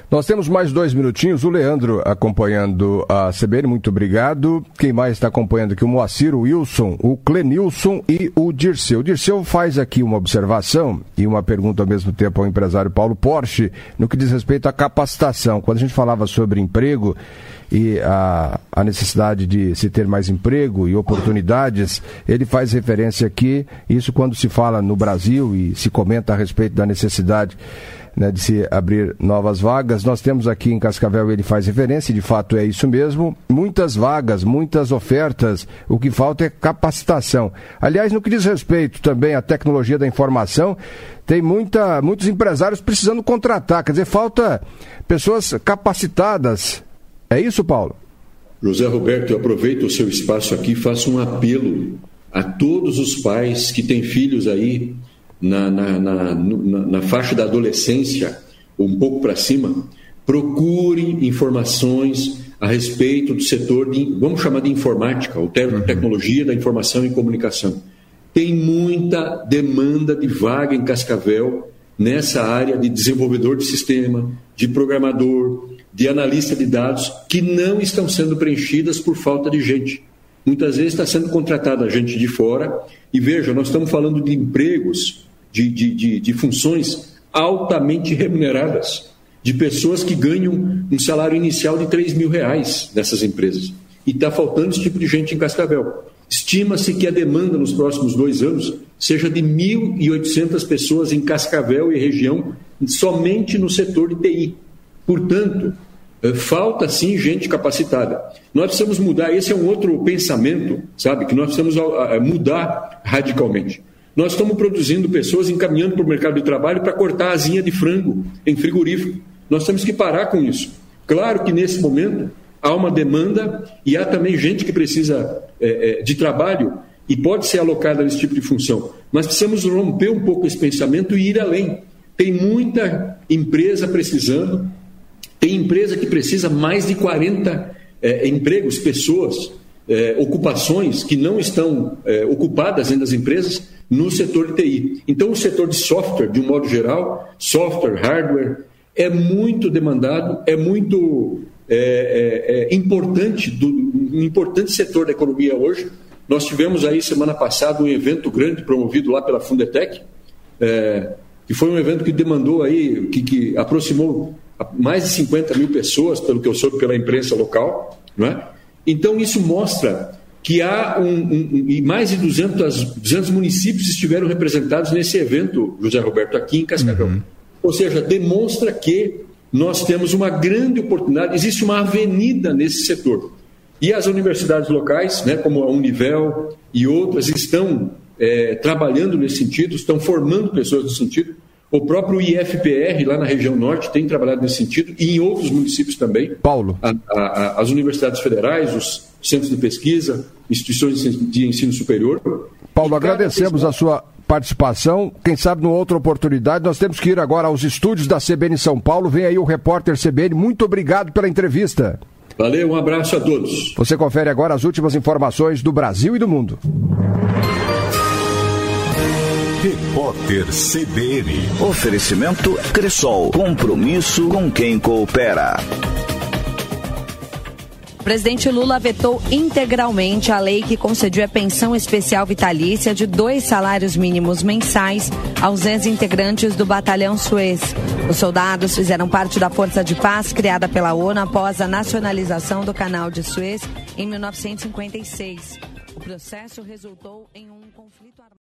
Nós temos mais 2 minutinhos. O Leandro acompanhando a CBN, muito obrigado. Quem mais está acompanhando aqui? O Moacir, o Wilson, o Clenilson e o Dirceu. O Dirceu faz aqui uma observação e uma pergunta ao mesmo tempo ao empresário Paulo Porche, no que diz respeito à capacitação. Quando a gente falava sobre emprego e a necessidade de se ter mais emprego e oportunidades, ele faz referência aqui, isso quando se fala no Brasil e se comenta a respeito da necessidade, né, de se abrir novas vagas. Nós temos aqui em Cascavel, ele faz referência, e de fato é isso mesmo, muitas vagas, muitas ofertas, o que falta é capacitação. Aliás, no que diz respeito também à tecnologia da informação, tem muitos empresários precisando contratar, quer dizer, falta pessoas capacitadas. É isso, Paulo? José Roberto, eu aproveito o seu espaço aqui e faço um apelo a todos os pais que têm filhos aí na faixa da adolescência, um pouco para cima. Procurem informações a respeito do setor vamos chamar de informática, ou tecnologia da informação e comunicação. Tem muita demanda de vaga em Cascavel nessa área de desenvolvedor de sistema, de programador, de analista de dados, que não estão sendo preenchidas por falta de gente. Muitas vezes está sendo contratada gente de fora. E veja, nós estamos falando de empregos, de funções altamente remuneradas, de pessoas que ganham um salário inicial de R$3.000 nessas empresas. E está faltando esse tipo de gente em Cascavel. Estima-se que a demanda nos próximos 2 anos seja de 1.800 pessoas em Cascavel e região, somente no setor de TI. Portanto, falta sim gente capacitada. Nós precisamos mudar, esse é um outro pensamento, sabe, que nós precisamos mudar radicalmente. Nós estamos produzindo pessoas encaminhando para o mercado de trabalho para cortar a asinha de frango em frigorífico. Nós temos que parar com isso. Claro que nesse momento há uma demanda e há também gente que precisa de trabalho e pode ser alocada nesse tipo de função. Mas precisamos romper um pouco esse pensamento e ir além. Tem muita empresa precisando. Tem empresa que precisa mais de 40 empregos, pessoas, ocupações que não estão ocupadas dentro das empresas no setor de TI. Então, o setor de software, de um modo geral, software, hardware, é muito demandado, é muito importante, um importante setor da economia hoje. Nós tivemos aí, semana passada, um evento grande promovido lá pela Fundetec, que foi um evento que demandou aí, que aproximou mais de 50 mil pessoas, pelo que eu soube pela imprensa local, não é? Então isso mostra que há e mais de 200 municípios estiveram representados nesse evento, José Roberto, aqui em Cascavel. Ou seja, demonstra que nós temos uma grande oportunidade, existe uma avenida nesse setor. E as universidades locais, né, como a Univel e outras, estão trabalhando nesse sentido, estão formando pessoas nesse sentido. O próprio IFPR, lá na região norte, tem trabalhado nesse sentido, e em outros municípios também. Paulo. As universidades federais, os centros de pesquisa, instituições de ensino superior. Paulo, agradecemos a sua participação. Quem sabe numa outra oportunidade. Nós temos que ir agora aos estúdios da CBN São Paulo. Vem aí o repórter CBN. Muito obrigado pela entrevista. Valeu, um abraço a todos. Você confere agora as últimas informações do Brasil e do mundo. Repórter CBN. Oferecimento Cressol. Compromisso com quem coopera. O presidente Lula vetou integralmente a lei que concedia a pensão especial vitalícia de 2 salários mínimos mensais aos ex-integrantes do Batalhão Suez. Os soldados fizeram parte da Força de Paz criada pela ONU após a nacionalização do Canal de Suez em 1956. O processo resultou em um conflito armado.